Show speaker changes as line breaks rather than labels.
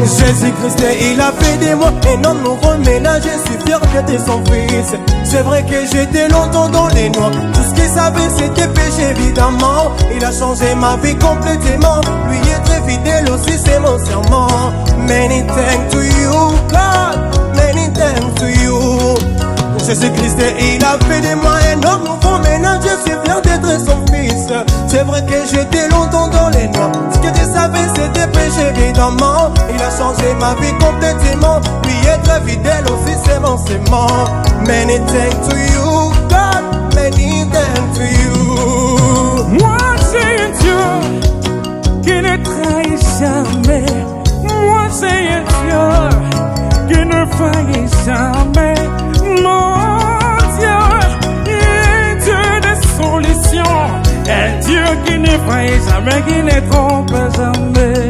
Jésus-Christ, il a fait de moi un homme nouveau ménage. Je suis fier d'être son fils. C'est vrai que j'étais longtemps dans les noirs. Tout ce qu'il savait c'était péché évidemment. Il a changé ma vie complètement. Lui est très fidèle aussi, c'est mon serment. Many thanks to you God, many thanks to you. Jésus-Christ, il a fait de moi un homme nouveau ménage. Je suis fier d'être son fils. C'est vrai que j'étais longtemps dans les noirs. Ce que tu savais c'était péché évidemment. Il a changé ma vie complètement. Lui est très fidèle aussi, c'est mon serment. Many thanks to you God, many thanks to you.
Moi c'est un Dieu qui ne trahit jamais. Moi c'est un Dieu qui ne faillit jamais. Mon Dieu est un Dieu de solution. Un Dieu qui ne faillit jamais, qui ne trompe jamais.